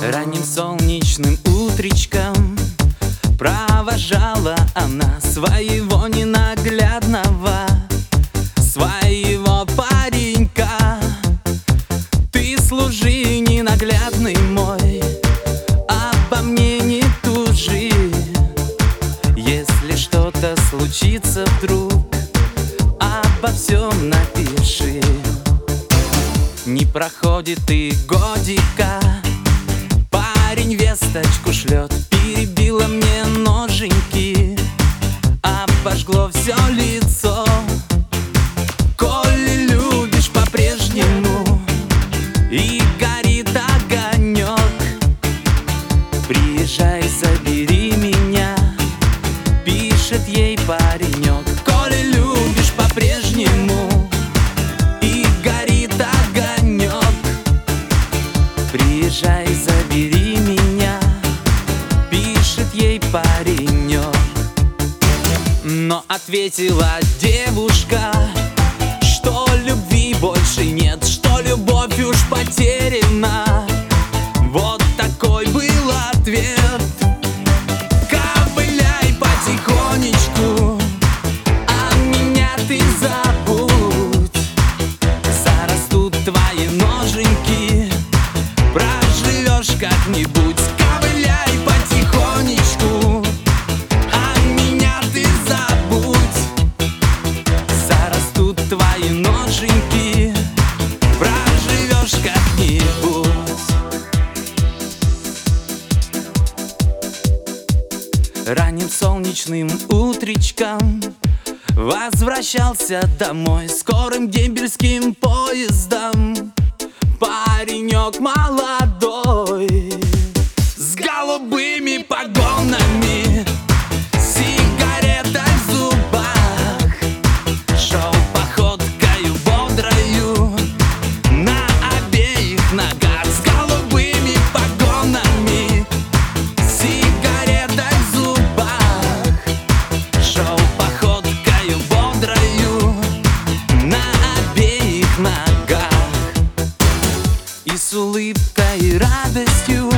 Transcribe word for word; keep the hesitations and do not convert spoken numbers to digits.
Ранним солнечным утречком провожала она своего ненаглядного, своего паренька. Ты служи, ненаглядный мой, обо мне не тужи. Если что-то случится вдруг, обо всем напиши. Не проходит и годика, парень весточку шлет: перебила мне ноженьки, обожгло все лицо. Коли любишь по-прежнему и горит огонек, приезжай, забери меня, пишет ей паренек. Коли любишь по-прежнему и горит огонек, приезжай, забери меня, пишет ей паренек. Но ответила девушка, что любви больше нет, что любовь уж потеряна. Вот такой был ответ. Ковыляй потихонечку, а меня ты забудь. Зарастут твои ноженьки, проживешь как-нибудь. Ковыляй потихонечку, а меня ты забудь. Зарастут твои ноженьки, проживешь как-нибудь. Ранним солнечным утречком возвращался домой скорым дембельским поездом паренек молодой, с голубыми погонами, сигарета в зубах, шел походкою бодрою на обеих ногах. С голубыми погонами, сигарета в зубах, шел походкою бодрою на обеих ногах. И с улыбкой и радостью